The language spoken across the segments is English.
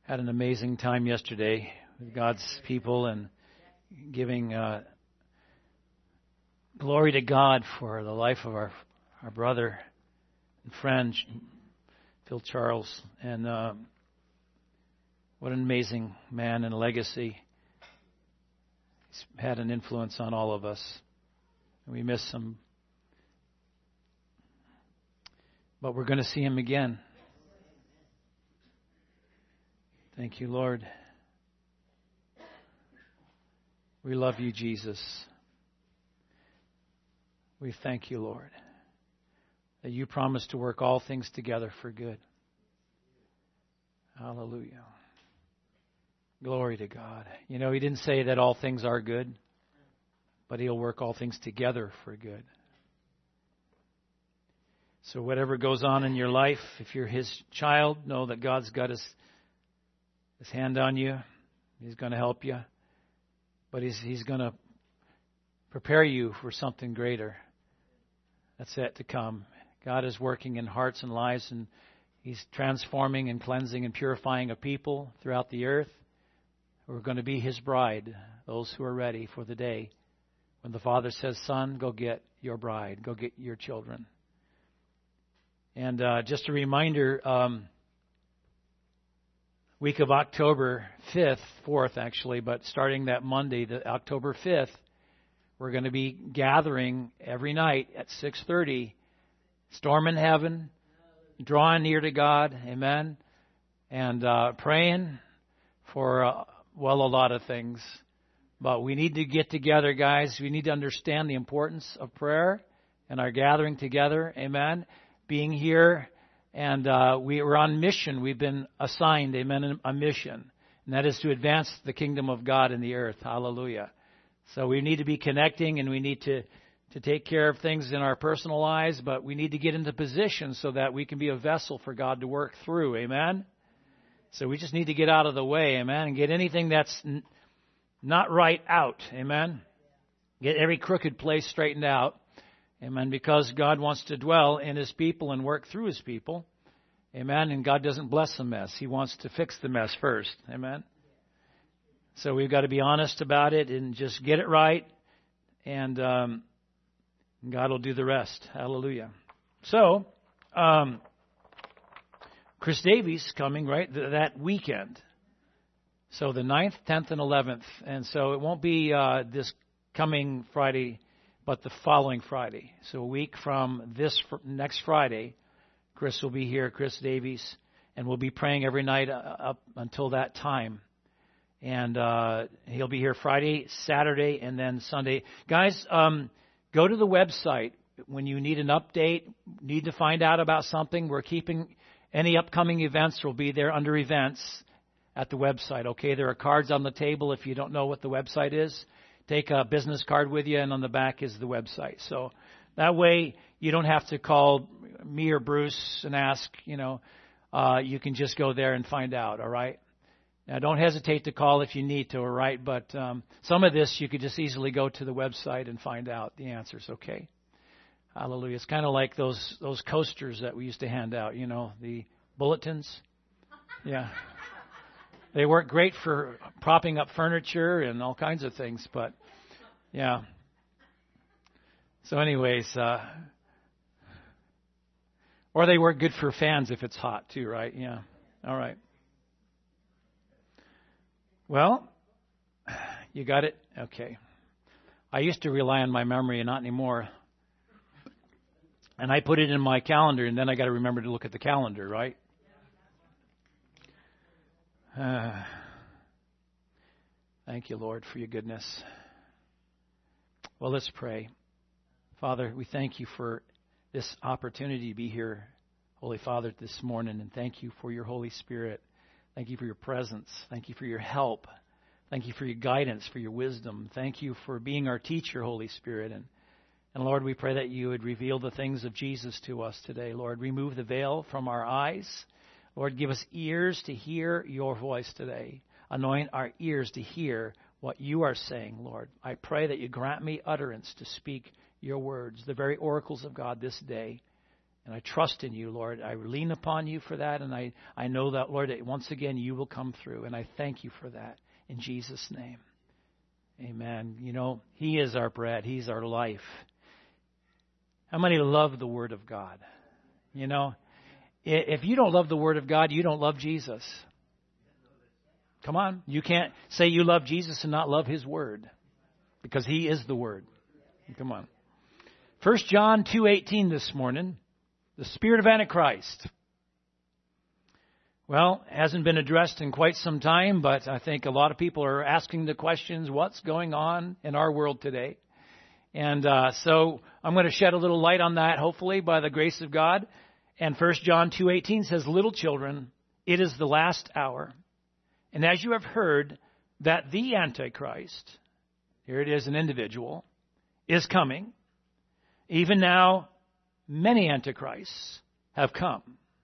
had an amazing time yesterday with God's people and giving glory to God for the life of our brother and friend, Phil Charles. And what an amazing man and legacy. He's had an influence on all of us. And we miss him. But we're going to see him again. Thank you, Lord. We love you, Jesus. We thank you, Lord, that you promise to work all things together for good. Hallelujah. Glory to God. You know, he didn't say that all things are good, but he'll work all things together for good. So whatever goes on in your life, if you're his child, know that God's got his hand on you. He's going to help you. But he's going to prepare you for something greater that's yet to come. God is working in hearts and lives, and he's transforming and cleansing and purifying a people throughout the earth who are going to be his bride, those who are ready for the day when the Father says, "Son, go get your bride, go get your children." And just a reminder, week of October 5th, 4th actually, but starting that Monday, October 5th, we're going to be gathering every night at 6:30, Storm in Heaven, drawing near to God, amen, and praying for, a lot of things. But we need to get together, guys. We need to understand the importance of prayer and our gathering together, amen, being here. And we're on mission. We've been assigned, amen, a mission. And that is to advance the kingdom of God in the earth. Hallelujah. So we need to be connecting, and we need to take care of things in our personal lives, but we need to get into position so that we can be a vessel for God to work through. Amen? So we just need to get out of the way, amen, and get anything that's not right out. Amen? Get every crooked place straightened out. Amen. Because God wants to dwell in his people and work through his people. Amen. And God doesn't bless a mess. He wants to fix the mess first. Amen. So we've got to be honest about it and just get it right. And God will do the rest. Hallelujah. So, Chris Davies coming, right, that weekend. So the 9th, 10th, and 11th. And so it won't be this coming Friday, but the following Friday. So a week from this next Friday, Chris will be here, Chris Davies, and we'll be praying every night up until that time. And he'll be here Friday, Saturday, and then Sunday. Guys, go to the website when you need an update, need to find out about something. We're keeping any upcoming events will be there under events at the website. Okay, there are cards on the table if you don't know what the website is. Take a business card with you, and on the back is the website. So that way you don't have to call me or Bruce and ask, you can just go there and find out, all right? Now, don't hesitate to call if you need to, all right? But some of this you could just easily go to the website and find out the answers, okay? Hallelujah. It's kind of like those coasters that we used to hand out, the bulletins. Yeah. They work great for propping up furniture and all kinds of things, but yeah. So anyways, or they work good for fans if it's hot too, right? Yeah. All right. Well, you got it? Okay. I used to rely on my memory and not anymore. And I put it in my calendar, and then I got to remember to look at the calendar, right? Thank you, Lord, for your goodness. Well, let's pray. Father, we thank you for this opportunity to be here, Holy Father, this morning, and thank you for your Holy Spirit. Thank you for your presence. Thank you for your help. Thank you for your guidance, for your wisdom. Thank you for being our teacher, Holy Spirit. And Lord, we pray that you would reveal the things of Jesus to us today. Lord, remove the veil from our eyes. Lord, give us ears to hear your voice today. Anoint our ears to hear what you are saying, Lord. I pray that you grant me utterance to speak your words, the very oracles of God this day. And I trust in you, Lord. I lean upon you for that, and I know that, Lord, that once again you will come through, and I thank you for that in Jesus' name. Amen. You know, He is our bread. He's our life. How many love the Word of God? You know, if you don't love the Word of God, you don't love Jesus. Come on. You can't say you love Jesus and not love His Word, because He is the Word. Come on. 1 John 2:18 this morning. The spirit of Antichrist. Well, it hasn't been addressed in quite some time, but I think a lot of people are asking the questions, what's going on in our world today? And so I'm going to shed a little light on that, hopefully, by the grace of God. And 1 John 2:18 says, little children, it is the last hour. And as you have heard that the Antichrist, here it is, an individual, is coming, even now many antichrists have come,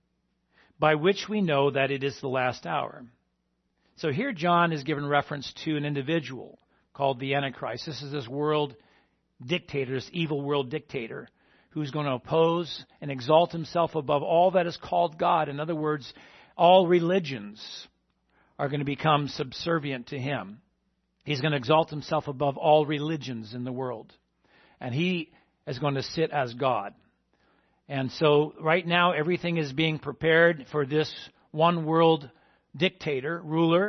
by which we know that it is the last hour. So here John is given reference to an individual called the Antichrist. This is this world dictator, this evil world dictator, who's going to oppose and exalt himself above all that is called God. In other words, all religions are going to become subservient to him. He's going to exalt himself above all religions in the world. And he is going to sit as God. And so right now everything is being prepared for this one world dictator, ruler.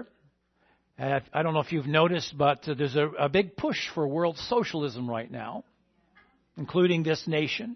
I don't know if you've noticed, but there's a big push for world socialism right now, including this nation,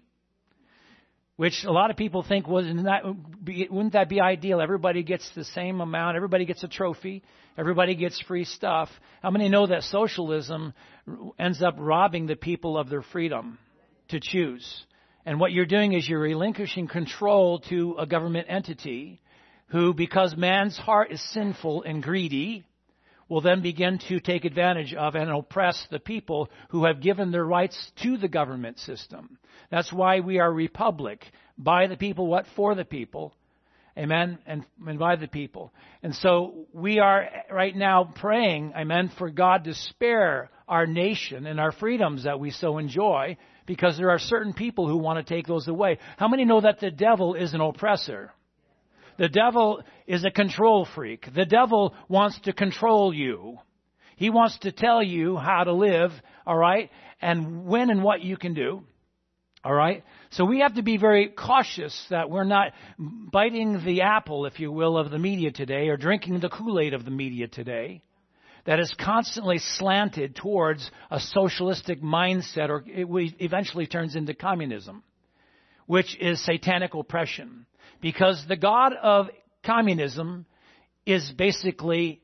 which a lot of people think, wouldn't that be ideal? Everybody gets the same amount. Everybody gets a trophy. Everybody gets free stuff. How many know that socialism ends up robbing the people of their freedom to choose? And what you're doing is you're relinquishing control to a government entity who, because man's heart is sinful and greedy, will then begin to take advantage of and oppress the people who have given their rights to the government system. That's why we are a republic. By the people, what? For the people. Amen? And by the people. And so we are right now praying, amen, for God to spare our nation and our freedoms that we so enjoy, because there are certain people who want to take those away. How many know that the devil is an oppressor? The devil is a control freak. The devil wants to control you. He wants to tell you how to live, all right, and when and what you can do, all right? So we have to be very cautious that we're not biting the apple, if you will, of the media today, or drinking the Kool-Aid of the media today, that is constantly slanted towards a socialistic mindset, or it eventually turns into communism, which is satanic oppression. Because the God of communism is basically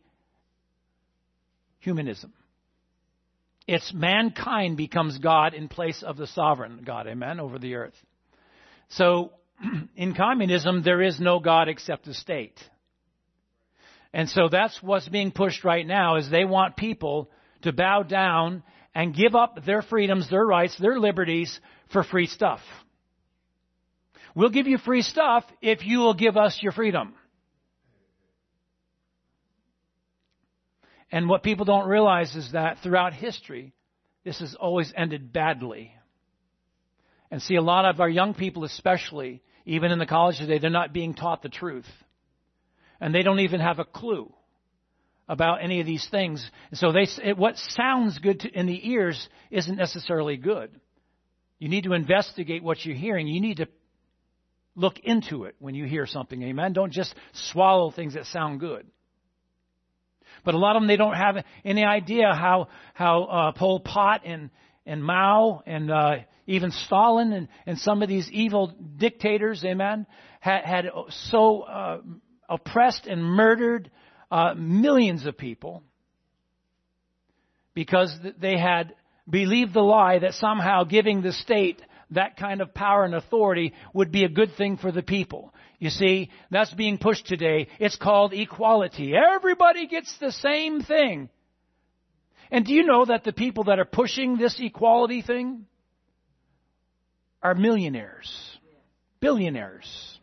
humanism. It's mankind becomes God in place of the sovereign God, amen, over the earth. So in communism, there is no God except the state. And so that's what's being pushed right now, is they want people to bow down and give up their freedoms, their rights, their liberties for free stuff. We'll give you free stuff if you will give us your freedom. And what people don't realize is that throughout history, this has always ended badly. And see, a lot of our young people especially, even in the college today, they're not being taught the truth. And they don't even have a clue about any of these things. So what sounds good in the ears isn't necessarily good. You need to investigate what you're hearing. You need to look into it when you hear something, amen? Don't just swallow things that sound good. But a lot of them, they don't have any idea how Pol Pot and Mao and even Stalin and some of these evil dictators, amen, had so oppressed and murdered millions of people because they had believed the lie that somehow giving the state that kind of power and authority would be a good thing for the people. You see, that's being pushed today. It's called equality. Everybody gets the same thing. And do you know that the people that are pushing this equality thing are millionaires, billionaires?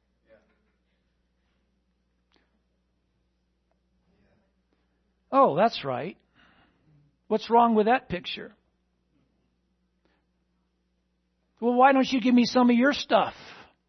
Oh, that's right. What's wrong with that picture? Well, why don't you give me some of your stuff?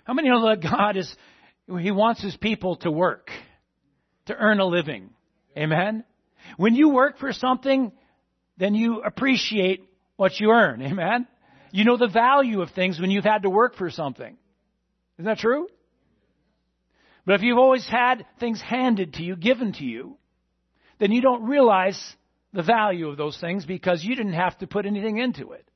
How many know that God He wants His people to work, to earn a living? Amen? When you work for something, then you appreciate what you earn. Amen? You know the value of things when you've had to work for something. Isn't that true? But if you've always had things handed to you, given to you, then you don't realize the value of those things because you didn't have to put anything into it.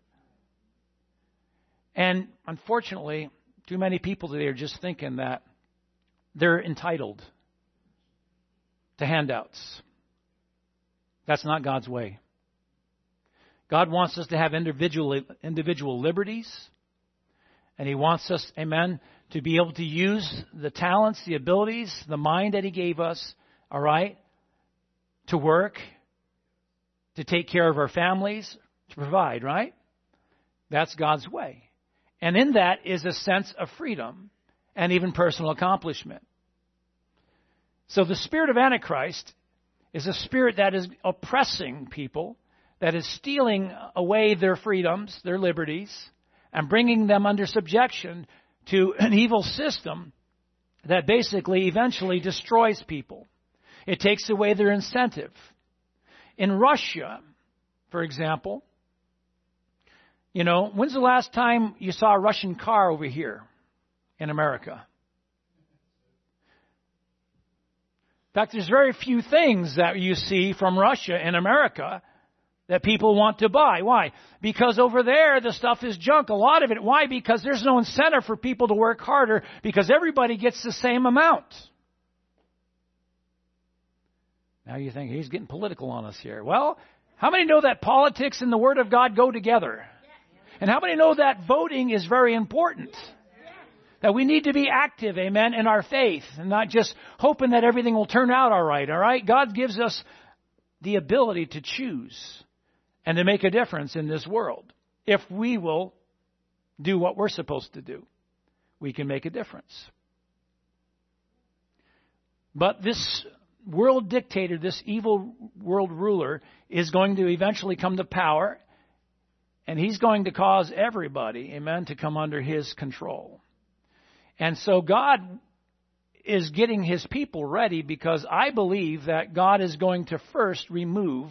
And unfortunately, too many people today are just thinking that they're entitled to handouts. That's not God's way. God wants us to have individual liberties. And He wants us, amen, to be able to use the talents, the abilities, the mind that He gave us, all right, to work, to take care of our families, to provide, right? That's God's way. And in that is a sense of freedom and even personal accomplishment. So the spirit of Antichrist is a spirit that is oppressing people, that is stealing away their freedoms, their liberties, and bringing them under subjection to an evil system that basically eventually destroys people. It takes away their incentive. In Russia, for example, you know, when's the last time you saw a Russian car over here in America? In fact, there's very few things that you see from Russia in America that people want to buy. Why? Because over there, the stuff is junk. A lot of it. Why? Because there's no incentive for people to work harder because everybody gets the same amount. Now you think he's getting political on us here. Well, how many know that politics and the Word of God go together? And how many know that voting is very important? That we need to be active, amen, in our faith and not just hoping that everything will turn out all right? God gives us the ability to choose and to make a difference in this world. If we will do what we're supposed to do, we can make a difference. But this world dictator, this evil world ruler, is going to eventually come to power, and he's going to cause everybody, amen, to come under his control. And so God is getting His people ready because I believe that God is going to first remove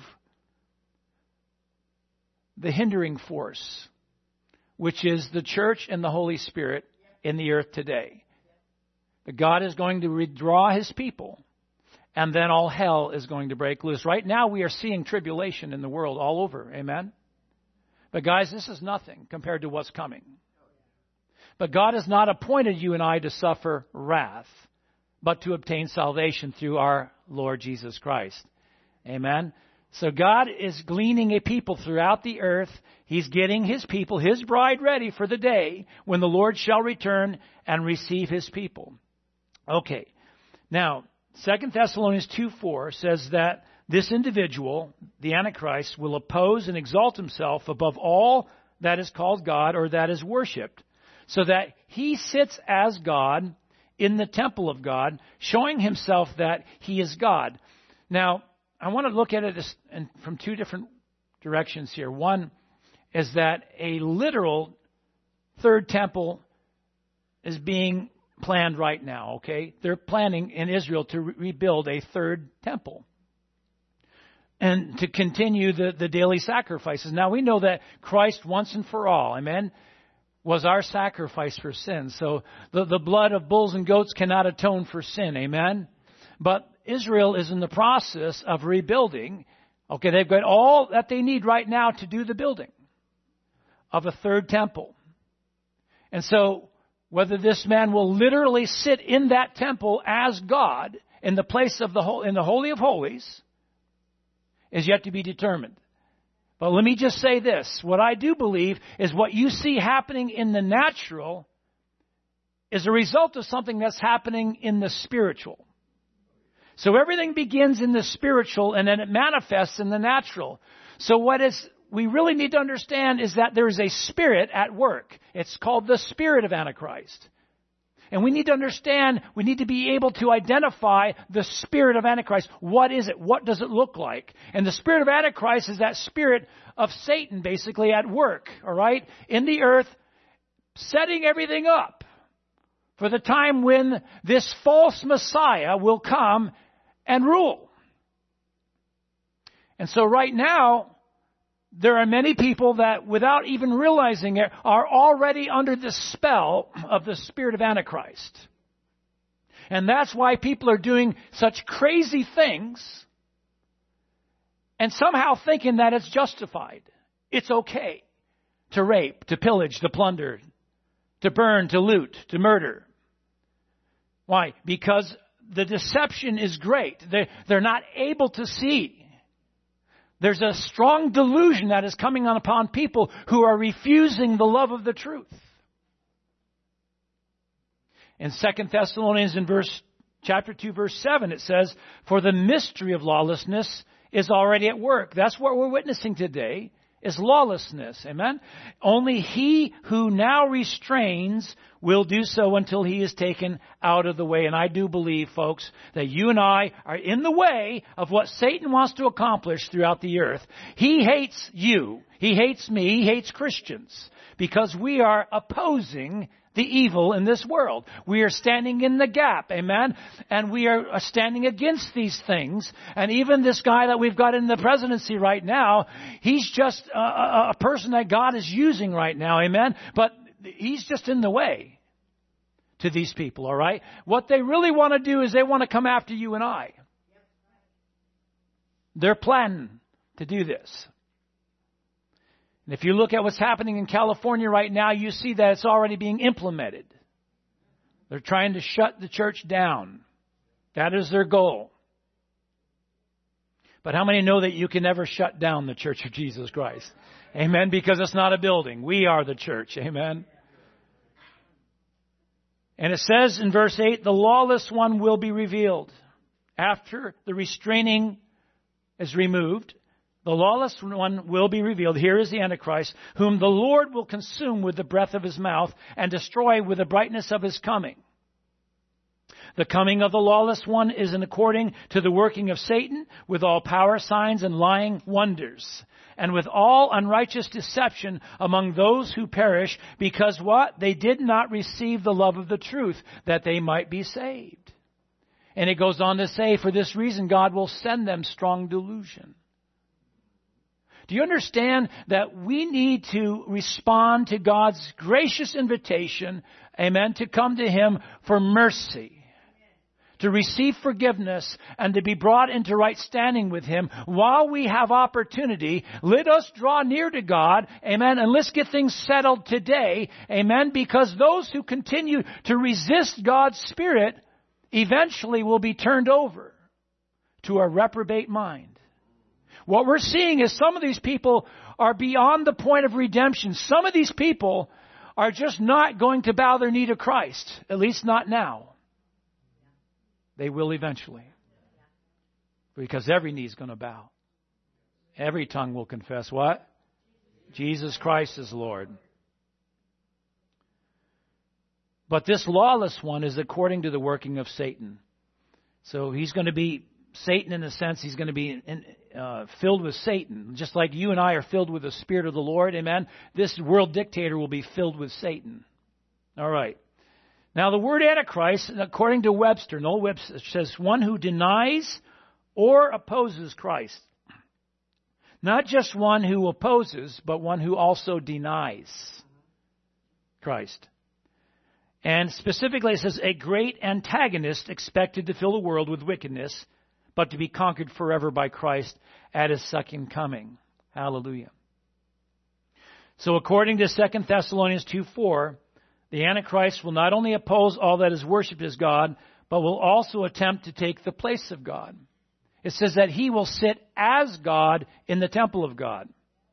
the hindering force, which is the church and the Holy Spirit in the earth today. But God is going to withdraw His people, and then all hell is going to break loose. Right now we are seeing tribulation in the world all over, amen? But guys, this is nothing compared to what's coming. But God has not appointed you and I to suffer wrath, but to obtain salvation through our Lord Jesus Christ. Amen? So God is gleaning a people throughout the earth. He's getting His people, His bride, ready for the day when the Lord shall return and receive His people. Okay. Now, 2 Thessalonians 2:4 says that this individual, the Antichrist, will oppose and exalt himself above all that is called God or that is worshipped, so that he sits as God in the temple of God, showing himself that he is God. Now, I want to look at it from two different directions here. One is that a literal third temple is being planned right now, okay? They're planning in Israel to rebuild a third temple and to continue the daily sacrifices. Now, we know that Christ once and for all, amen, was our sacrifice for sin. So the blood of bulls and goats cannot atone for sin. Amen? But Israel is in the process of rebuilding. Okay, they've got all that they need right now to do the building of a third temple. And so whether this man will literally sit in that temple as God in the place of in the Holy of Holies is yet to be determined. But let me just say this. What I do believe is what you see happening in the natural is a result of something that's happening in the spiritual. So everything begins in the spiritual and then it manifests in the natural. So we really need to understand is that there is a spirit at work. It's called the spirit of Antichrist. And we need to understand, we need to be able to identify the spirit of Antichrist. What is it? What does it look like? And the spirit of Antichrist is that spirit of Satan basically at work, all right, in the earth, setting everything up for the time when this false Messiah will come and rule. And so right now, there are many people that, without even realizing it, are already under the spell of the spirit of Antichrist. And that's why people are doing such crazy things and somehow thinking that it's justified. It's okay to rape, to pillage, to plunder, to burn, to loot, to murder. Why? Because the deception is great. They're not able to see. There's a strong delusion that is coming on upon people who are refusing the love of the truth. In 2 Thessalonians chapter 2, verse 7, it says, "For the mystery of lawlessness is already at work." That's what we're witnessing today, is lawlessness. Amen? "Only he who now restrains will do so until he is taken out of the way." And I do believe, folks, that you and I are in the way of what Satan wants to accomplish throughout the earth. He hates you. He hates me. He hates Christians because we are opposing the evil in this world. We are standing in the gap, amen? And we are standing against these things. And even this guy that we've got in the presidency right now, he's just a person that God is using right now, amen? But he's just in the way to these people, all right? What they really want to do is they want to come after you and I. They're planning to do this. And if you look at what's happening in California right now, you see that it's already being implemented. They're trying to shut the church down. That is their goal. But how many know that you can never shut down the Church of Jesus Christ? Amen. Because it's not a building. We are the church. Amen. And it says in verse 8, "The lawless one will be revealed." After the restraining is removed, the lawless one will be revealed. Here is the Antichrist, whom the Lord will consume with the breath of his mouth and destroy with the brightness of his coming. The coming of the lawless one is in according to the working of Satan, with all power, signs, and lying wonders, and with all unrighteous deception among those who perish, because what? They did not receive the love of the truth, that they might be saved. And it goes on to say, for this reason God will send them strong delusion. Do you understand that we need to respond to God's gracious invitation, amen, to come to Him for mercy, to receive forgiveness, and to be brought into right standing with Him while we have opportunity? Let us draw near to God, amen, and let's get things settled today, amen, because those who continue to resist God's Spirit eventually will be turned over to a reprobate mind. What we're seeing is some of these people are beyond the point of redemption. Some of these people are just not going to bow their knee to Christ, at least not now. They will eventually. Because every knee is going to bow. Every tongue will confess what? Jesus Christ is Lord. But this lawless one is according to the working of Satan. So he's going to be Satan in a sense. He's going to be filled with Satan. Just like you and I are filled with the Spirit of the Lord. Amen. This world dictator will be filled with Satan. All right. Now the word Antichrist, according to Webster, Noel Webster, says one who denies or opposes Christ. Not just one who opposes, but one who also denies Christ. And specifically it says a great antagonist expected to fill the world with wickedness, but to be conquered forever by Christ at His second coming. Hallelujah. So according to 2 Thessalonians 2:4, the Antichrist will not only oppose all that is worshipped as God, but will also attempt to take the place of God. It says that he will sit as God in the temple of God.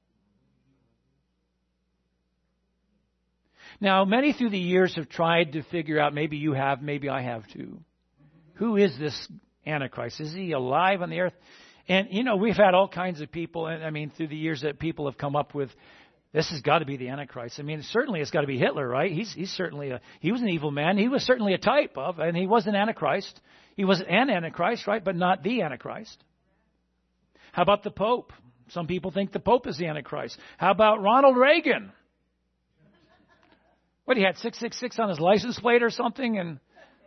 Now, many through the years have tried to figure out, maybe you have, maybe I have too, who is this Antichrist? Is he alive on the earth? And, you know, we've had all kinds of people, and I mean, through the years that people have come up with, this has got to be the Antichrist. I mean, certainly it's got to be Hitler, right? He's certainly he was an evil man. He was certainly a type of, and he was an Antichrist. He was an Antichrist, right? But not the Antichrist. How about the Pope? Some people think the Pope is the Antichrist. How about Ronald Reagan? What, he had 666 on his license plate or something? And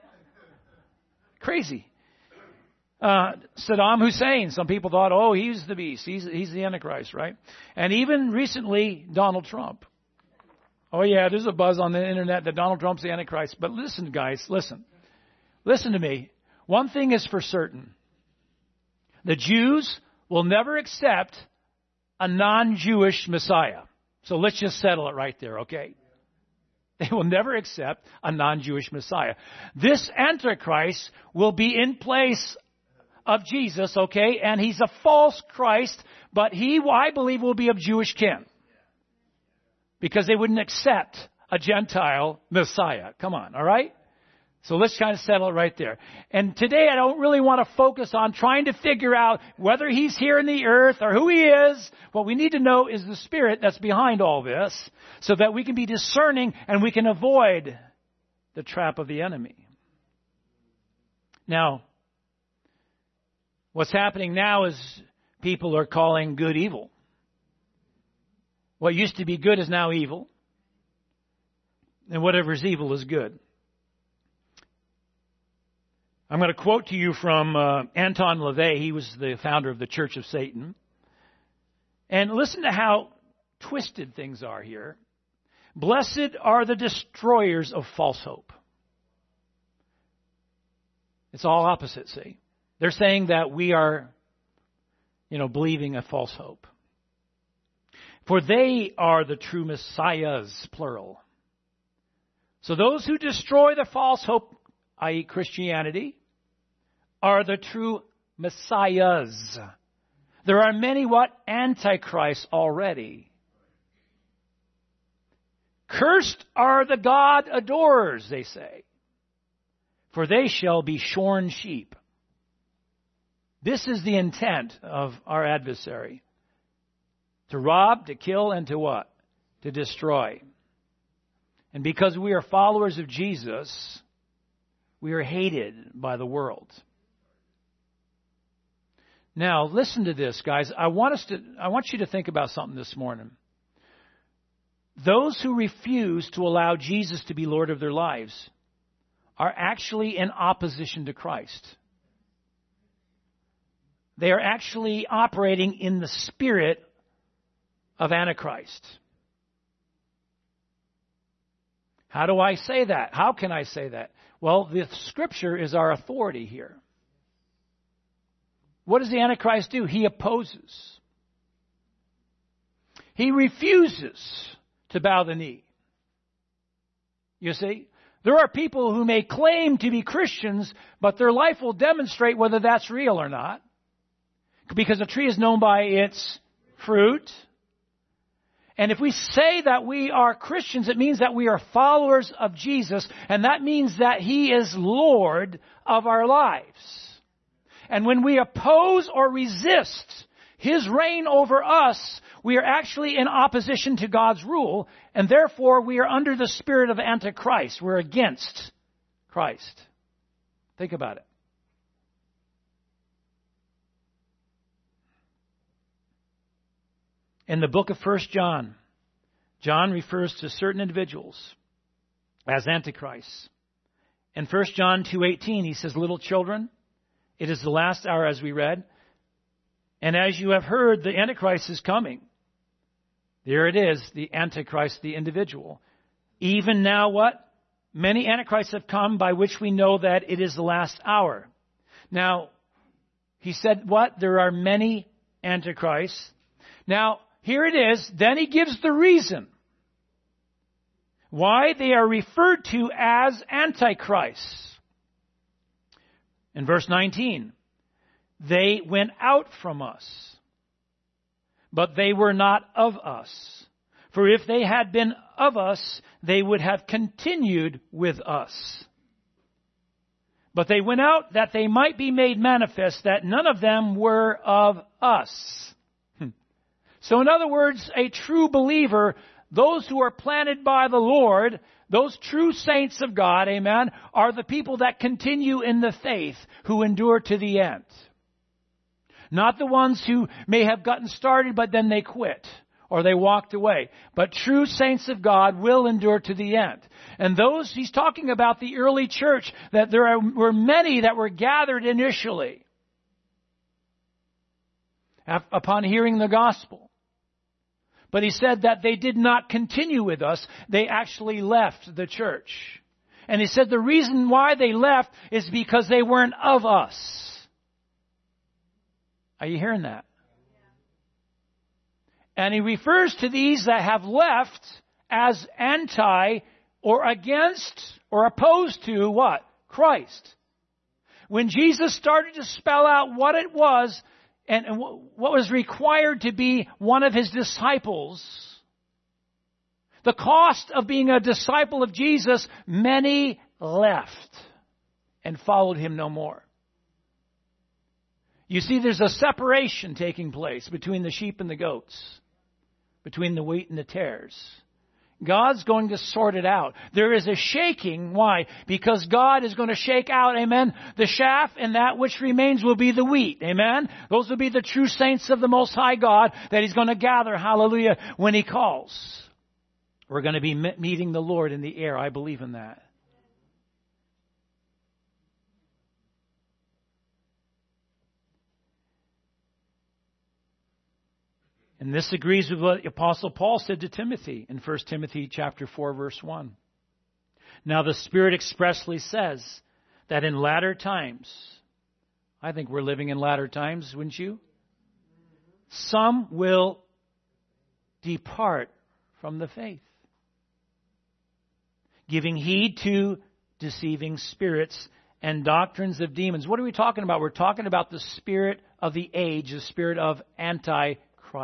crazy. Saddam Hussein, some people thought, oh, he's the beast. He's the Antichrist, right? And even recently, Donald Trump. Oh, yeah, there's a buzz on the internet that Donald Trump's the Antichrist. But listen, guys, listen. Listen to me. One thing is for certain. The Jews will never accept a non-Jewish Messiah. So let's just settle it right there, okay? They will never accept a non-Jewish Messiah. This Antichrist will be in place of Jesus, okay? And he's a false Christ, but he, I believe, will be of Jewish kin. Because they wouldn't accept a Gentile Messiah. Come on, all right? So let's kind of settle it right there. And today I don't really want to focus on trying to figure out whether he's here in the earth or who he is. What we need to know is the spirit that's behind all this so that we can be discerning and we can avoid the trap of the enemy. Now, what's happening now is people are calling good evil. What used to be good is now evil. And whatever is evil is good. I'm going to quote to you from Anton LaVey. He was the founder of the Church of Satan. And listen to how twisted things are here. Blessed are the destroyers of false hope. It's all opposite, see. They're saying that we are, believing a false hope. For they are the true messiahs, plural. So those who destroy the false hope, i.e. Christianity, are the true messiahs. There are many antichrists already. Cursed are the God adorers, they say, for they shall be shorn sheep. This is the intent of our adversary. To rob, to kill, and to what? To destroy. And because we are followers of Jesus, we are hated by the world. Now, listen to this, guys. I want you to think about something this morning. Those who refuse to allow Jesus to be Lord of their lives are actually in opposition to Christ. They are actually operating in the spirit of Antichrist. How do I say that? How can I say that? Well, the Scripture is our authority here. What does the Antichrist do? He opposes. He refuses to bow the knee. You see? There are people who may claim to be Christians, but their life will demonstrate whether that's real or not. Because a tree is known by its fruit. And if we say that we are Christians, it means that we are followers of Jesus. And that means that He is Lord of our lives. And when we oppose or resist His reign over us, we are actually in opposition to God's rule. And therefore, we are under the spirit of Antichrist. We're against Christ. Think about it. In the book of 1 John, John refers to certain individuals as antichrists. In 1 John 2:18, he says, "Little children, it is the last hour," as we read. "And as you have heard, the Antichrist is coming." There it is, the Antichrist, the individual. "Even now what? Many Antichrists have come, by which we know that it is the last hour." Now, he said what? There are many Antichrists. Now, here it is. Then he gives the reason why they are referred to as antichrists. In verse 19, "They went out from us, but they were not of us. For if they had been of us, they would have continued with us. But they went out that they might be made manifest that none of them were of us." So in other words, a true believer, those who are planted by the Lord, those true saints of God, amen, are the people that continue in the faith, who endure to the end. Not the ones who may have gotten started but then they quit. or they walked away. But true saints of God will endure to the end. And those, he's talking about the early church, that there were many that were gathered initially upon hearing the gospel. But he said that they did not continue with us. They actually left the church. And he said the reason why they left is because they weren't of us. Are you hearing that? And he refers to these that have left as anti or against or opposed to what? Christ. When Jesus started to spell out what it was and what was required to be one of his disciples, the cost of being a disciple of Jesus, many left and followed him no more. You see, there's a separation taking place between the sheep and the goats, between the wheat and the tares. God's going to sort it out. There is a shaking. Why? Because God is going to shake out, amen, the chaff, and that which remains will be the wheat, amen. Those will be the true saints of the Most High God that he's going to gather, hallelujah, when he calls. We're going to be meeting the Lord in the air. I believe in that. And this agrees with what the Apostle Paul said to Timothy in 1 Timothy chapter 4, verse 1. Now the Spirit expressly says that in latter times, I think we're living in latter times, wouldn't you? Some will depart from the faith, giving heed to deceiving spirits and doctrines of demons. What are we talking about? We're talking about the spirit of the age, the spirit of Antichrist.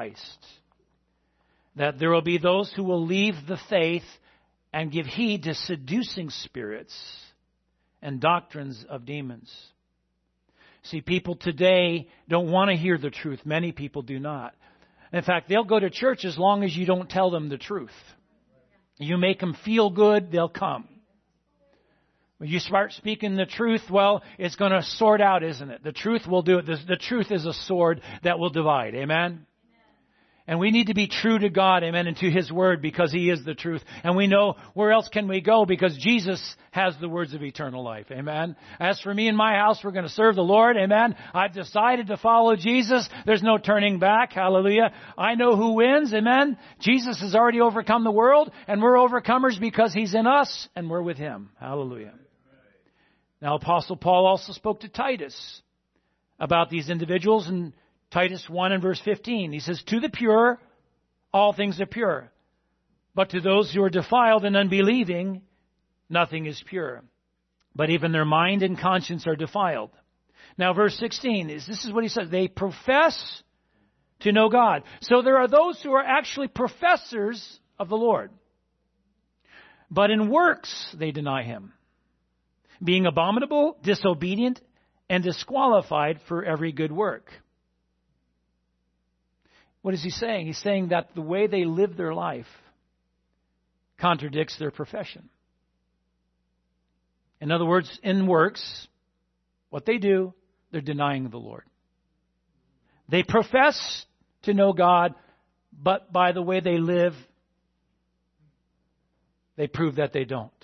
That there will be those who will leave the faith and give heed to seducing spirits and doctrines of demons. See, people today don't want to hear the truth. Many people do not. In fact, they'll go to church as long as you don't tell them the truth. You make them feel good, they'll come. When you start speaking the truth, well, it's going to sort out, isn't it? The truth will do it. The truth is a sword that will divide. Amen? And we need to be true to God, amen, and to His Word because He is the truth. And we know where else can we go because Jesus has the words of eternal life, amen. As for me and my house, we're going to serve the Lord, amen. I've decided to follow Jesus. There's no turning back, hallelujah. I know who wins, amen. Jesus has already overcome the world, and we're overcomers because He's in us and we're with Him, hallelujah. Now, Apostle Paul also spoke to Titus about these individuals and Titus 1 and verse 15. He says, to the pure, all things are pure. But to those who are defiled and unbelieving, nothing is pure. But even their mind and conscience are defiled. Now verse 16, this is what he says. They profess to know God. So there are those who are actually professors of the Lord. But in works they deny Him, being abominable, disobedient, and disqualified for every good work. What is he saying? He's saying that the way they live their life contradicts their profession. In other words, in works, what they do, they're denying the Lord. They profess to know God, but by the way they live, they prove that they don't.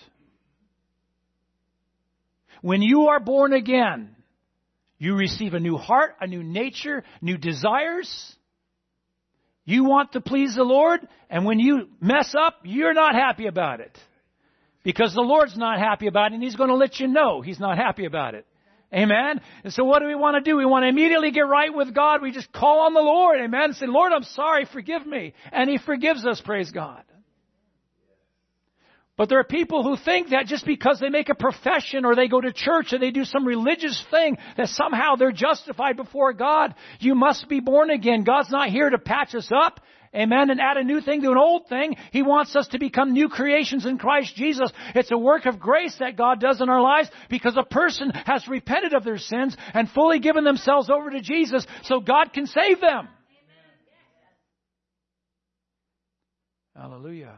When you are born again, you receive a new heart, a new nature, new desires. You want to please the Lord, and when you mess up, you're not happy about it. Because the Lord's not happy about it, and He's going to let you know He's not happy about it. Amen? And so what do we want to do? We want to immediately get right with God. We just call on the Lord, amen, and say, Lord, I'm sorry, forgive me. And He forgives us, praise God. But there are people who think that just because they make a profession or they go to church or they do some religious thing that somehow they're justified before God. You must be born again. God's not here to patch us up, amen, and add a new thing to an old thing. He wants us to become new creations in Christ Jesus. It's a work of grace that God does in our lives because a person has repented of their sins and fully given themselves over to Jesus so God can save them. Hallelujah.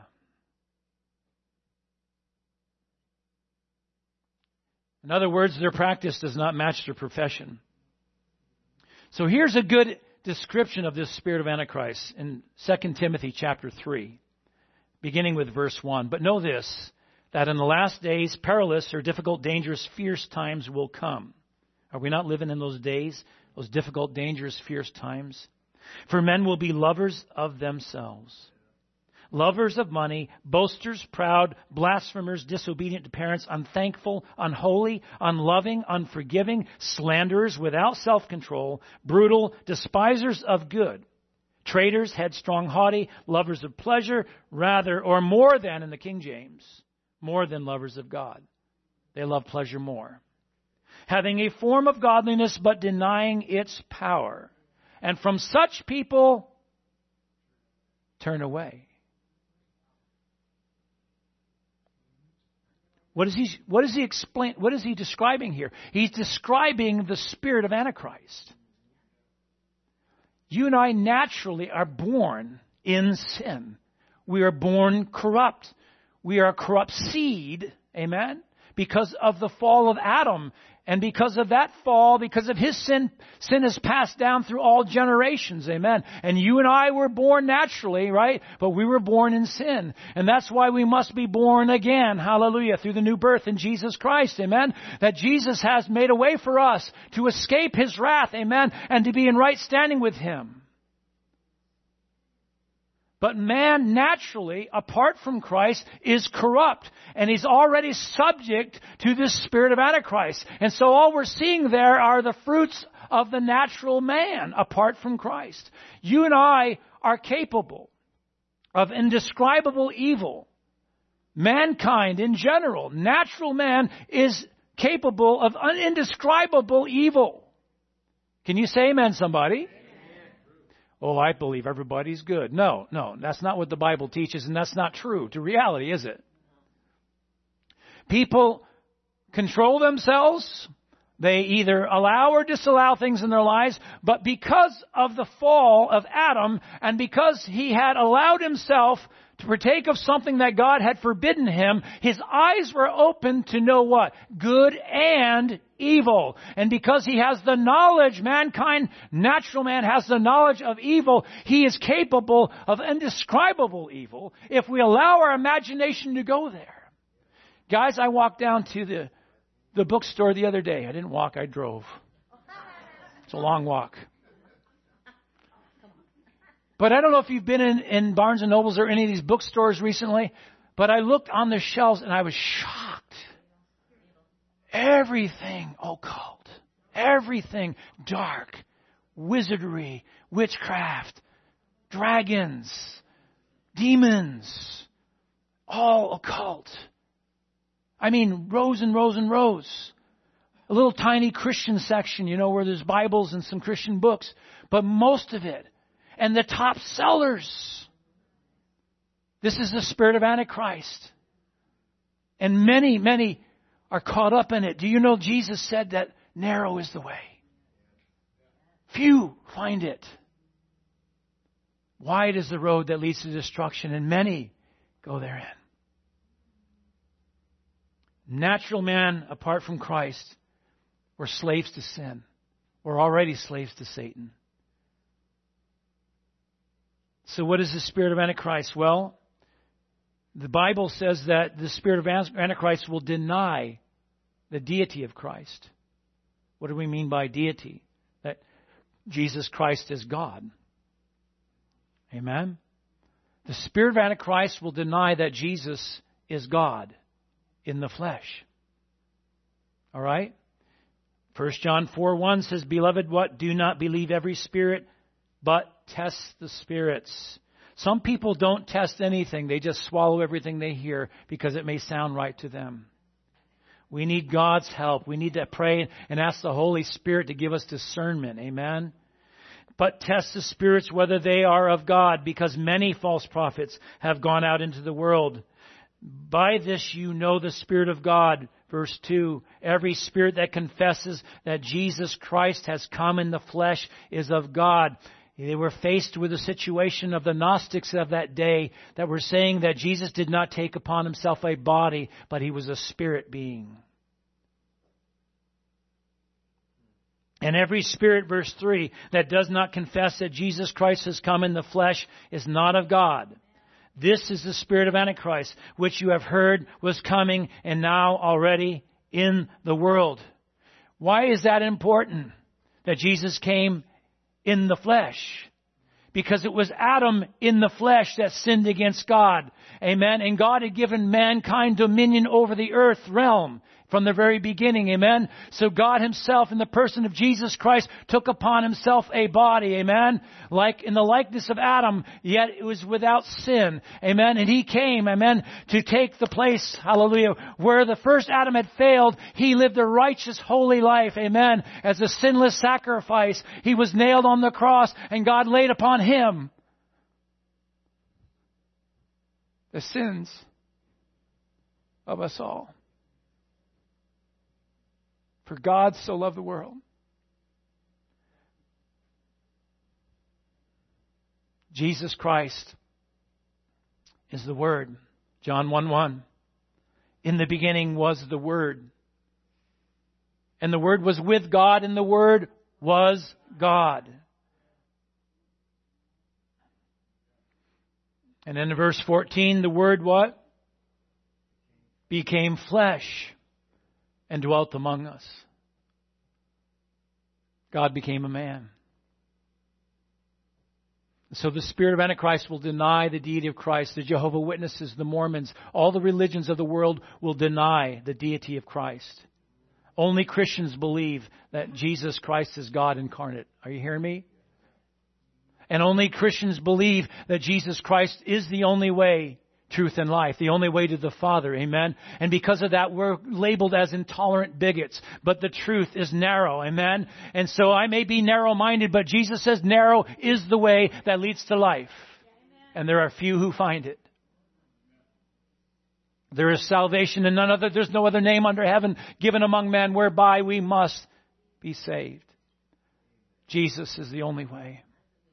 In other words, their practice does not match their profession. So here's a good description of this spirit of Antichrist in 2 Timothy chapter 3, beginning with verse 1. But know this, that in the last days perilous or difficult, dangerous, fierce times will come. Are we not living in those days, those difficult, dangerous, fierce times? For men will be lovers of themselves, lovers of money, boasters, proud, blasphemers, disobedient to parents, unthankful, unholy, unloving, unforgiving, slanderers, without self-control, brutal, despisers of good, traitors, headstrong, haughty, lovers of pleasure, rather, or more than, in the King James, more than lovers of God. They love pleasure more. Having a form of godliness, but denying its power. And from such people, turn away. What is he describing here? He's describing the spirit of Antichrist. You and I naturally are born in sin. We are born corrupt. We are a corrupt seed, amen, because of the fall of Adam. And because of that fall, because of his sin has passed down through all generations. Amen. And you and I were born naturally, right? But we were born in sin. And that's why we must be born again. Hallelujah. Through the new birth in Jesus Christ. Amen. That Jesus has made a way for us to escape his wrath. Amen. And to be in right standing with him. But man naturally, apart from Christ, is corrupt. And he's already subject to this spirit of Antichrist. And so all we're seeing there are the fruits of the natural man apart from Christ. You and I are capable of indescribable evil. Mankind in general, natural man, is capable of indescribable evil. Can you say amen, somebody? Oh, I believe everybody's good. No, that's not what the Bible teaches, and that's not true to reality, is it? People control themselves. They either allow or disallow things in their lives, but because of the fall of Adam, and because he had allowed himself to partake of something that God had forbidden him, his eyes were open to know what? Good and evil. And because he has the knowledge, mankind, natural man has the knowledge of evil, he is capable of indescribable evil if we allow our imagination to go there. Guys, I walked down to the bookstore the other day. I didn't walk, I drove. It's a long walk. But I don't know if you've been in Barnes & Nobles or any of these bookstores recently, but I looked on the shelves and I was shocked. Everything occult. Everything dark. Wizardry, witchcraft, dragons, demons. All occult. I mean, rows and rows and rows. A little tiny Christian section, where there's Bibles and some Christian books. But most of it. And the top sellers. This is the spirit of Antichrist. And many, many are caught up in it. Do you know Jesus said that narrow is the way? Few find it. Wide is the road that leads to destruction, and many go therein. Natural man, apart from Christ, we're slaves to sin. We're already slaves to Satan. So what is the spirit of Antichrist? Well, the Bible says that the spirit of Antichrist will deny the deity of Christ. What do we mean by deity? That Jesus Christ is God. Amen? The spirit of Antichrist will deny that Jesus is God in the flesh. All right? 1 John 4:1 says, Beloved, what? Do not believe every spirit, but test the spirits. Some people don't test anything. They just swallow everything they hear because it may sound right to them. We need God's help. We need to pray and ask the Holy Spirit to give us discernment. Amen? But test the spirits whether they are of God, because many false prophets have gone out into the world. By this you know the Spirit of God. Verse 2, every spirit that confesses that Jesus Christ has come in the flesh is of God. They were faced with a situation of the Gnostics of that day that were saying that Jesus did not take upon himself a body, but he was a spirit being. And every spirit, verse 3, that does not confess that Jesus Christ has come in the flesh is not of God. This is the spirit of Antichrist, which you have heard was coming and now already in the world. Why is that important? That Jesus came in the flesh. Because it was Adam in the flesh that sinned against God. Amen. And God had given mankind dominion over the earth realm from the very beginning. Amen. So God himself in the person of Jesus Christ took upon himself a body. Amen. Like in the likeness of Adam, yet it was without sin. Amen. And he came, amen, to take the place, hallelujah, where the first Adam had failed. He lived a righteous, holy life. Amen. As a sinless sacrifice. He was nailed on the cross and God laid upon him the sins of us all. For God so loved the world. Jesus Christ is the Word. John 1:1. In the beginning was the Word. And the Word was with God, and the Word was God. And then in verse 14, the Word what? Became flesh and dwelt among us. God became a man. So the spirit of Antichrist will deny the deity of Christ. The Jehovah's Witnesses, the Mormons, all the religions of the world will deny the deity of Christ. Only Christians believe that Jesus Christ is God incarnate. Are you hearing me? And only Christians believe that Jesus Christ is the only way, truth, and life, the only way to the Father. Amen. And because of that, we're labeled as intolerant bigots. But the truth is narrow. Amen. And so I may be narrow-minded, but Jesus says narrow is the way that leads to life. And there are few who find it. There is salvation in none other. There's no other name under heaven given among men whereby we must be saved. Jesus is the only way.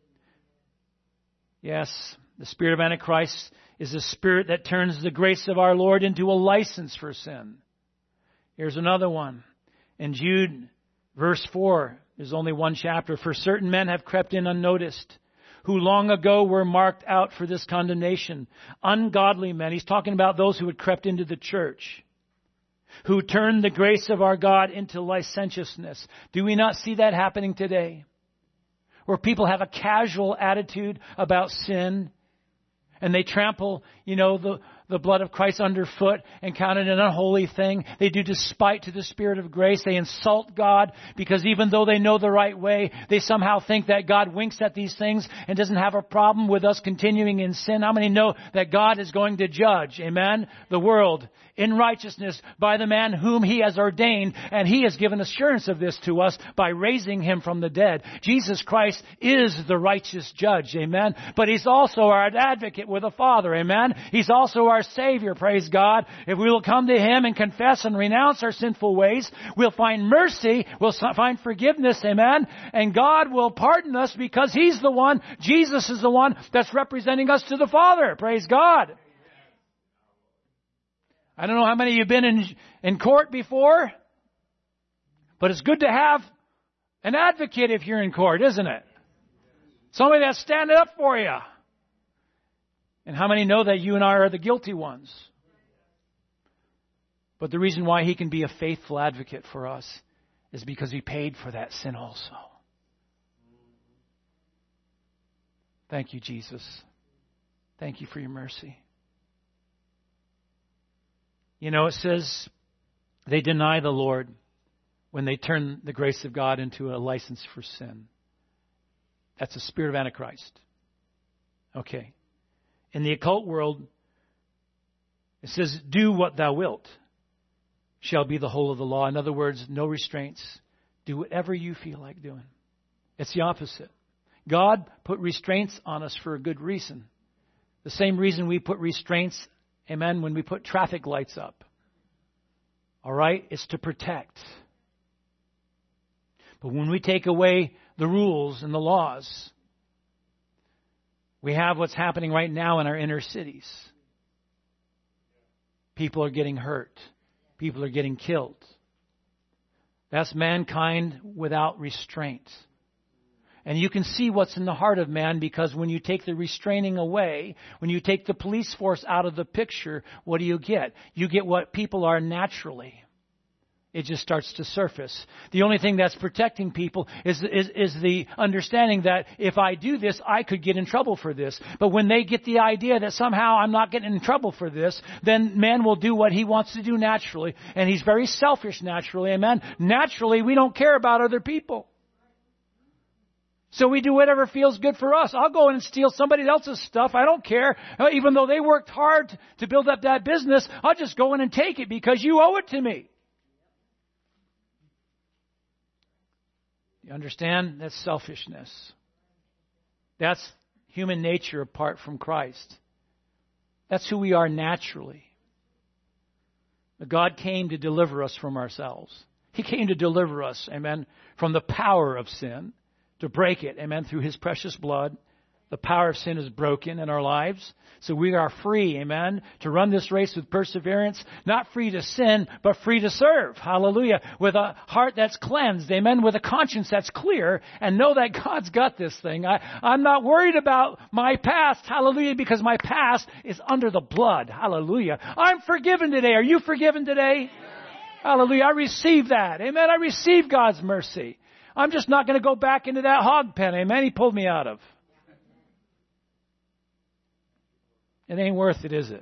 Yes, the spirit of Antichrist is a spirit that turns the grace of our Lord into a license for sin. Here's another one. In Jude, verse 4, there's only one chapter. For certain men have crept in unnoticed, who long ago were marked out for this condemnation. Ungodly men. He's talking about those who had crept into the church, who turned the grace of our God into licentiousness. Do we not see that happening today? Where people have a casual attitude about sin, and they trample, the blood of Christ underfoot and count it an unholy thing. They do despite to the Spirit of grace. They insult God because even though they know the right way, they somehow think that God winks at these things and doesn't have a problem with us continuing in sin. How many know that God is going to judge, amen, the world in righteousness by the man whom He has ordained, and He has given assurance of this to us by raising Him from the dead. Jesus Christ is the righteous judge, amen, but He's also our advocate with the Father, amen. He's also our Savior, praise God. If we will come to Him and confess and renounce our sinful ways, we'll find mercy, we'll find forgiveness, amen, and God will pardon us because He's the one, Jesus is the one that's representing us to the Father, praise God. I don't know how many of you have been in court before, but it's good to have an advocate if you're in court, isn't it? Somebody that's standing up for you. And how many know that you and I are the guilty ones? But the reason why He can be a faithful advocate for us is because He paid for that sin also. Thank you, Jesus. Thank you for your mercy. It says they deny the Lord when they turn the grace of God into a license for sin. That's the spirit of Antichrist. Okay. In the occult world, it says, do what thou wilt shall be the whole of the law. In other words, no restraints. Do whatever you feel like doing. It's the opposite. God put restraints on us for a good reason. The same reason we put restraints, amen, when we put traffic lights up. All right? It's to protect. But when we take away the rules and the laws, we have what's happening right now in our inner cities. People are getting hurt. People are getting killed. That's mankind without restraint. And you can see what's in the heart of man, because when you take the restraining away, when you take the police force out of the picture, what do you get? You get what people are naturally. It just starts to surface. The only thing that's protecting people is the understanding that if I do this, I could get in trouble for this. But when they get the idea that somehow I'm not getting in trouble for this, then man will do what he wants to do naturally. And he's very selfish naturally. Amen. Naturally, we don't care about other people. So we do whatever feels good for us. I'll go in and steal somebody else's stuff. I don't care. Even though they worked hard to build up that business, I'll just go in and take it because you owe it to me. You understand? That's selfishness. That's human nature apart from Christ. That's who we are naturally. But God came to deliver us from ourselves. He came to deliver us, amen, from the power of sin, to break it, amen, through His precious blood. The power of sin is broken in our lives. So we are free, amen, to run this race with perseverance, not free to sin, but free to serve. Hallelujah. With a heart that's cleansed, amen, with a conscience that's clear, and know that God's got this thing. I'm not worried about my past, hallelujah, because my past is under the blood. Hallelujah. I'm forgiven today. Are you forgiven today? Hallelujah. I receive that. Amen. I receive God's mercy. I'm just not going to go back into that hog pen, amen, He pulled me out of. It ain't worth it, is it?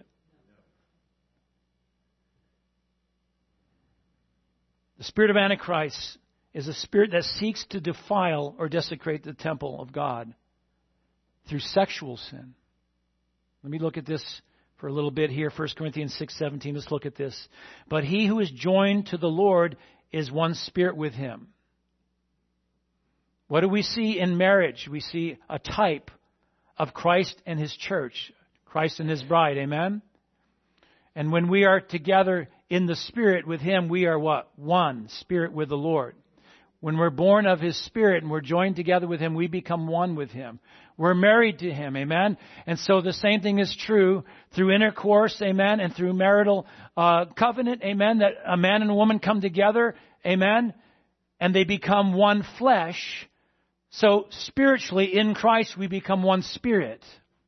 The spirit of Antichrist is a spirit that seeks to defile or desecrate the temple of God through sexual sin. Let me look at this for a little bit here. 1 Corinthians 6:17. Let's look at this. But he who is joined to the Lord is one spirit with Him. What do we see in marriage? We see a type of Christ and His church. Christ and His bride, amen? And when we are together in the Spirit with Him, we are what? One Spirit with the Lord. When we're born of His Spirit and we're joined together with Him, we become one with Him. We're married to Him, amen? And so the same thing is true through intercourse, amen, and through marital covenant, amen, that a man and a woman come together, amen, and they become one flesh. So spiritually, in Christ, we become one spirit.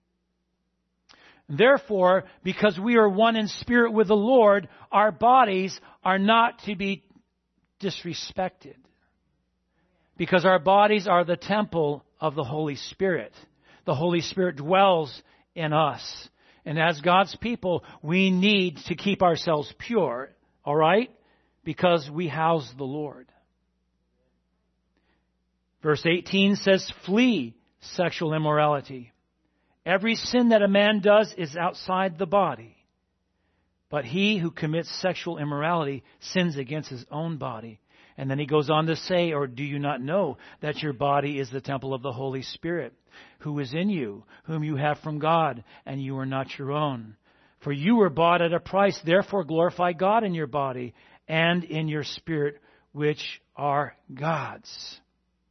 Therefore, because we are one in spirit with the Lord, our bodies are not to be disrespected. Because our bodies are the temple of the Holy Spirit. The Holy Spirit dwells in us. And as God's people, we need to keep ourselves pure, all right? Because we house the Lord. Verse 18 says, flee sexual immorality. Every sin that a man does is outside the body. But he who commits sexual immorality sins against his own body. And then he goes on to say, or do you not know that your body is the temple of the Holy Spirit, who is in you, whom you have from God, and you are not your own? For you were bought at a price, therefore glorify God in your body and in your spirit, which are God's.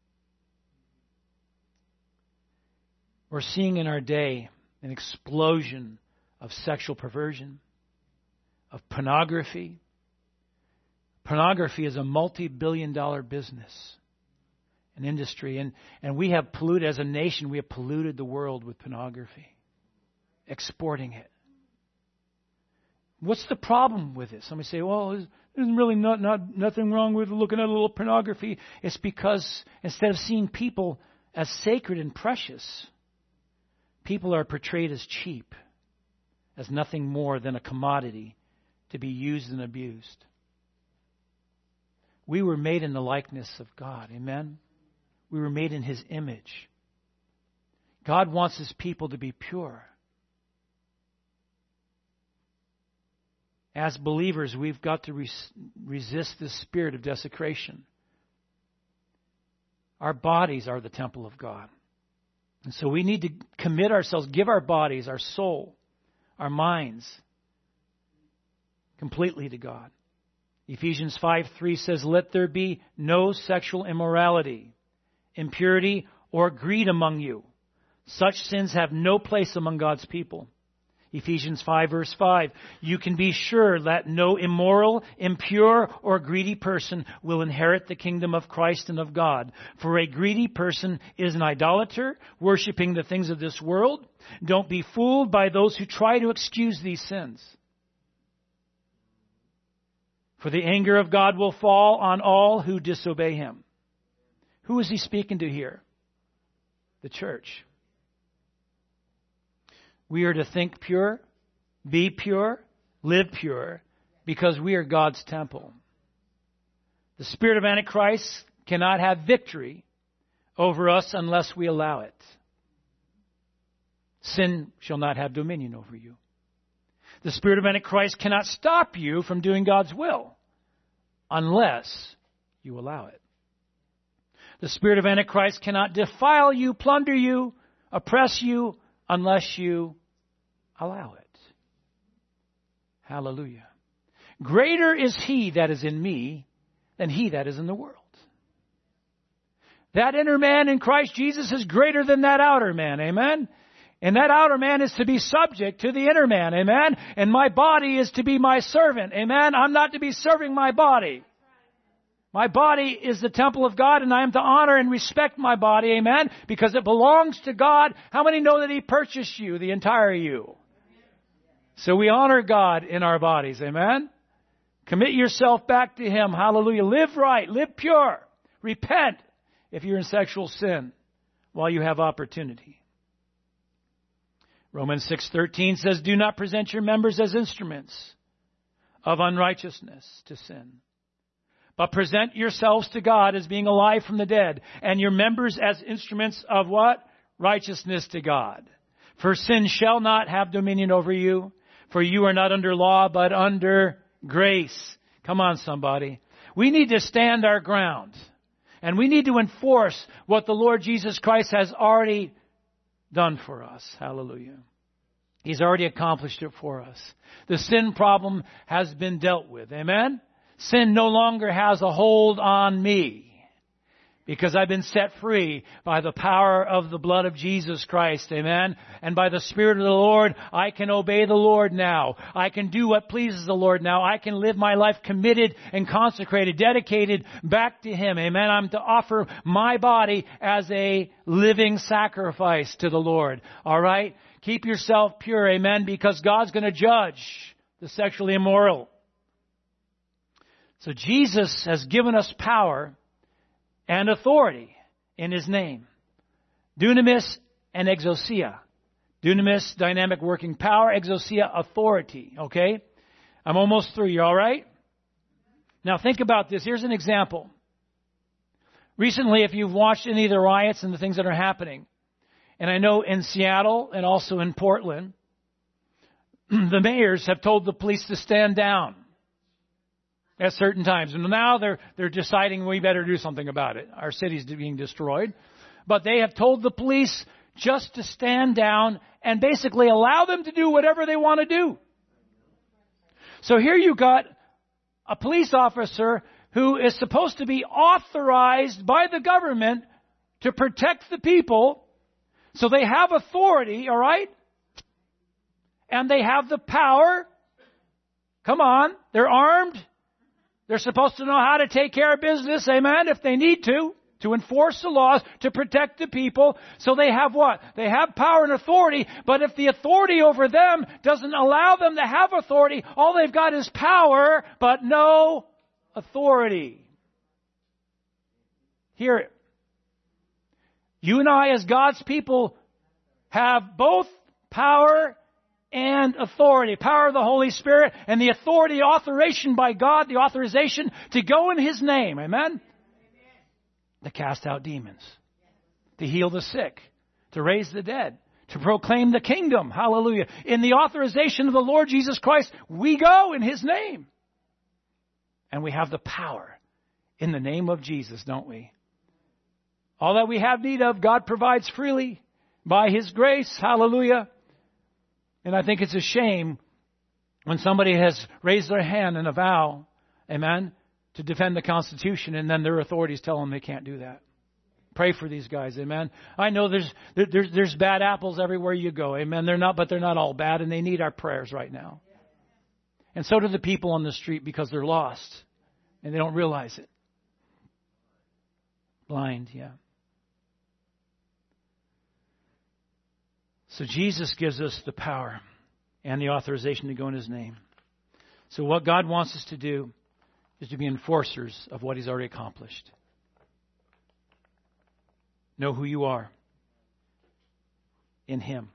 We're seeing in our day an explosion of sexual perversion, of pornography. Pornography is a multi-billion-dollar business, an industry. And we have polluted, as a nation, we have polluted the world with pornography, exporting it. What's the problem with it? Somebody say, well, there's really nothing wrong with looking at a little pornography. It's because instead of seeing people as sacred and precious, people are portrayed as cheap, as nothing more than a commodity to be used and abused. We were made in the likeness of God. Amen? We were made in His image. God wants His people to be pure. As believers, we've got to resist this spirit of desecration. Our bodies are the temple of God. And so we need to commit ourselves, give our bodies, our soul, our minds completely to God. Ephesians 5:3 says, let there be no sexual immorality, impurity, or greed among you. Such sins have no place among God's people. Ephesians 5 verse 5. You can be sure that no immoral, impure, or greedy person will inherit the kingdom of Christ and of God. For a greedy person is an idolater, worshiping the things of this world. Don't be fooled by those who try to excuse these sins. For the anger of God will fall on all who disobey Him. Who is He speaking to here? The church. We are to think pure, be pure, live pure, because we are God's temple. The spirit of Antichrist cannot have victory over us unless we allow it. Sin shall not have dominion over you. The spirit of Antichrist cannot stop you from doing God's will unless you allow it. The spirit of Antichrist cannot defile you, plunder you, oppress you, unless you allow it. Hallelujah. Greater is He that is in me than he that is in the world. That inner man in Christ Jesus is greater than that outer man. Amen. And that outer man is to be subject to the inner man. Amen. And my body is to be my servant. Amen. I'm not to be serving my body. My body is the temple of God, and I am to honor and respect my body. Amen. Because it belongs to God. How many know that He purchased you, the entire you? So we honor God in our bodies. Amen. Commit yourself back to Him. Hallelujah. Live right. Live pure. Repent if you're in sexual sin while you have opportunity. Romans 6:13 says, do not present your members as instruments of unrighteousness to sin, but present yourselves to God as being alive from the dead, and your members as instruments of what? Righteousness to God. For sin shall not have dominion over you, for you are not under law, but under grace. Come on, somebody. We need to stand our ground, and we need to enforce what the Lord Jesus Christ has already done for us. Hallelujah. He's already accomplished it for us. The sin problem has been dealt with. Amen? Sin no longer has a hold on me because I've been set free by the power of the blood of Jesus Christ. Amen? And by the Spirit of the Lord, I can obey the Lord now. I can do what pleases the Lord now. I can live my life committed and consecrated, dedicated back to Him. Amen? I'm to offer my body as a living sacrifice to the Lord. All right? Keep yourself pure. Amen? Because God's going to judge the sexually immoral. So Jesus has given us power and authority in His name. Dunamis and exousia. Dunamis, dynamic working power. Exousia, authority. Okay? I'm almost through. You all right? Now think about this. Here's an example. Recently, if you've watched any of the riots and the things that are happening, and I know in Seattle and also in Portland, the mayors have told the police to stand down at certain times. And now they're deciding we better do something about it. Our city's being destroyed. But they have told the police just to stand down and basically allow them to do whatever they want to do. So here you got a police officer who is supposed to be authorized by the government to protect the people. So they have authority, all right? And they have the power. Come on, they're armed. They're supposed to know how to take care of business, amen, if they need to enforce the laws, to protect the people. So they have what? They have power and authority, but if the authority over them doesn't allow them to have authority, all they've got is power, but no authority. Hear it. You and I, as God's people, have both power and authority. Power of the Holy Spirit and the authority, authorization by God, the authorization to go in His name. Amen? To cast out demons. To heal the sick. To raise the dead. To proclaim the kingdom. Hallelujah. In the authorization of the Lord Jesus Christ, we go in His name. And we have the power in the name of Jesus, don't we? All that we have need of, God provides freely by His grace. Hallelujah. And I think it's a shame when somebody has raised their hand in a vow, amen, to defend the Constitution, and then their authorities tell them they can't do that. Pray for these guys, amen. I know there's bad apples everywhere you go, amen. They're not all bad, and they need our prayers right now. And so do the people on the street because they're lost and they don't realize it. Blind, yeah. So Jesus gives us the power and the authorization to go in His name. So what God wants us to do is to be enforcers of what He's already accomplished. Know who you are in Him.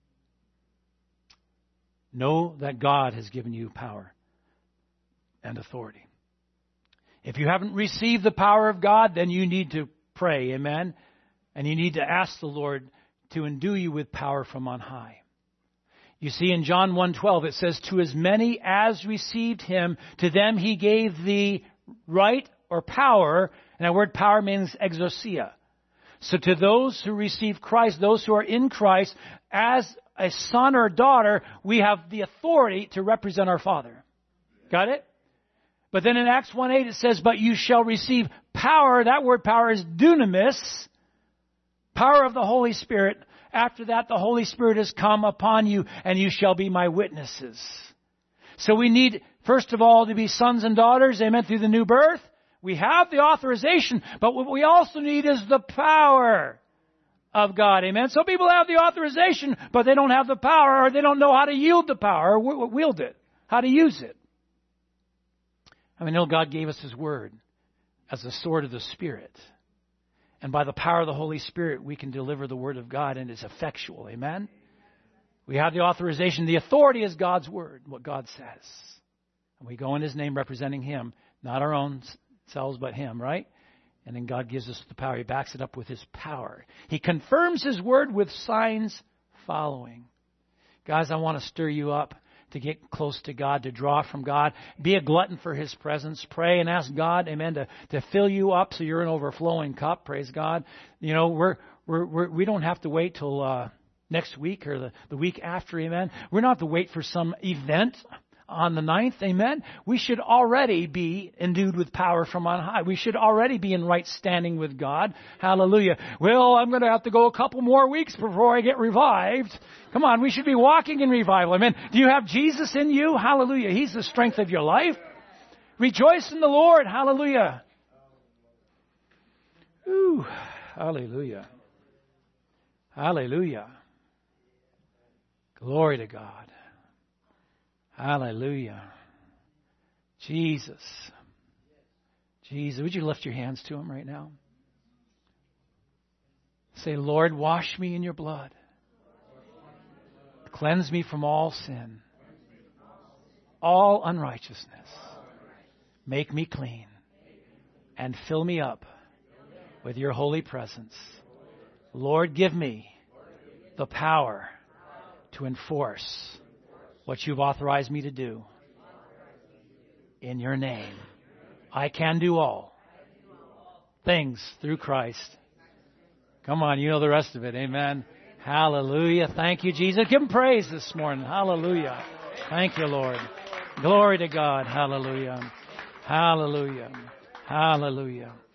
Know that God has given you power and authority. If you haven't received the power of God, then you need to pray, amen? And you need to ask the Lord to endue you with power from on high. You see, in John 1:12, it says, to as many as received Him, to them He gave the right or power. And that word power means exousia. So to those who receive Christ, those who are in Christ, as a son or daughter, we have the authority to represent our Father. Got it? But then in Acts 1:8 it says, but you shall receive power. That word power is dunamis, power of the Holy Spirit. After that, the Holy Spirit has come upon you, and you shall be my witnesses. So we need, first of all, to be sons and daughters, amen, through the new birth. We have the authorization, but what we also need is the power of God, amen. Some people have the authorization, but they don't have the power, or they don't know how to yield the power, or wield it, how to use it. I mean, God gave us His Word as the sword of the Spirit. And by the power of the Holy Spirit, we can deliver the Word of God, and it's effectual, amen. We have the authorization. The authority is God's Word, what God says. And we go in His name representing Him, not our own selves, but Him, right? And then God gives us the power. He backs it up with His power. He confirms His Word with signs following. Guys, I want to stir you up to get close to God, to draw from God. Be a glutton for His presence. Pray and ask God, amen, to fill you up so you're an overflowing cup. Praise God. You know, we don't have to wait till next week or the week after, amen. We don't have to wait for some event on the 9th, amen. We should already be endued with power from on high. We should already be in right standing with God. Hallelujah. Well, I'm going to have to go a couple more weeks before I get revived. Come on, we should be walking in revival, amen. Do you have Jesus in you? Hallelujah. He's the strength of your life. Rejoice in the Lord. Hallelujah. Ooh, hallelujah. Hallelujah. Glory to God. Hallelujah. Jesus. Jesus. Would you lift your hands to Him right now? Say, Lord, wash me in your blood. Cleanse me from all sin, all unrighteousness. Make me clean and fill me up with your holy presence. Lord, give me the power to enforce what you've authorized me to do. In your name, I can do all things through Christ. Come on, you know the rest of it. Amen. Hallelujah. Thank you, Jesus. Give Him praise this morning. Hallelujah. Thank you, Lord. Glory to God. Hallelujah. Hallelujah. Hallelujah.